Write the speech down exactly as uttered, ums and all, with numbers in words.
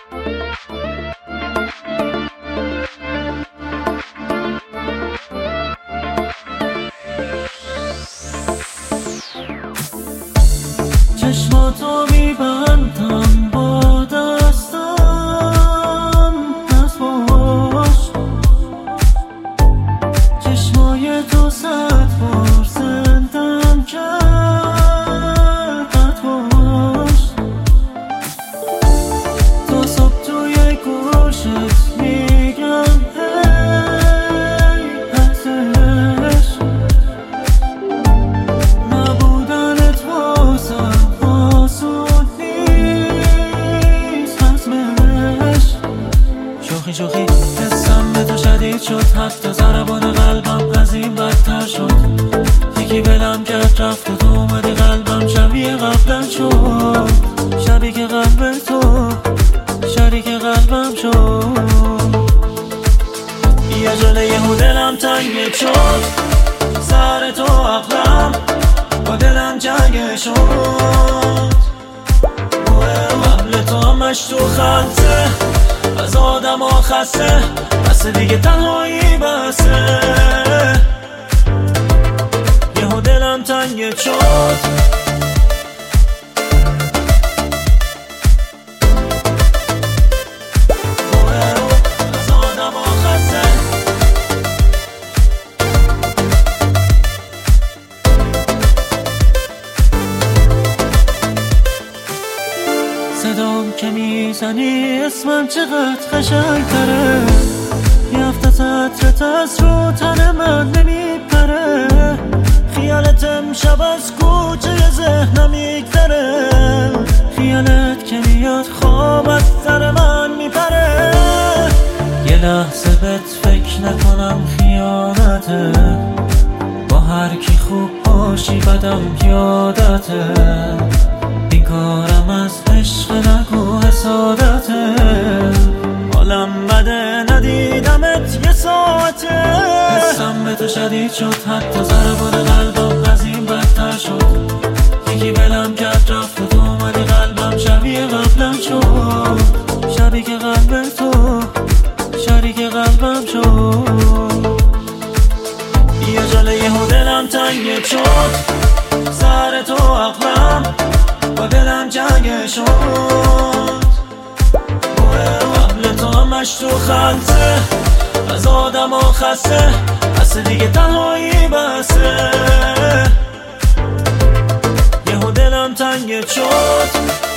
چشماتو میبندم با دستم، پس باش چشمای تو صد بار زندم کرد، پس باش تا صبح توی گوشت میگم هی هستش، نبودنت واسم آسون نیست حتمش. شوخی شوخی حسم به تو شدید شد، حتی ضربان قلبم از این بدتر شد. یکی بلم کرد رفت و تو اومدی قلبم شبیه قبلا شد، شبیه که قلب تو شریک قلبم شد. یه جله یهو دلم تنگ شد، سر تو عقلم با دلم جنگ شد. قبل تو همش تو خلطه، از آدم ها خسته، بس دیگه تنهایی بسه. یهو دلم تنگ شد، از آدم ها خسته. صدام که میزنی اسمم چقدر قشنگ تره، یه هفته عطرت از رو تن من نمیپره. خیالت امشب از کوچه ذهنم میگذره، خیالت که میاد خواب از سر من میپره. یه لحظه بهت فکر نکنم خیانته، با هر کی خوب باشی بدم یادته. این کارم از عشق نگو حسادته، حالم بده ندیدمت یه ساعته. حسم به تو شدید شد، حتی ضربان قلبم از این بدتر شد. یکی بلم کرد رفت و تو اومدی قلبم شبیه قبلا شد، شبیه که قلب تو شریک قلبم شد. یه جله یهو دلم تنگ شد، سر تو عقلم با دلم جنگ شد. قبل تو همش تو خلطه، از آدم ها خسته، بس دیگه تنهایی بسه. یهو دلم تنگ شد.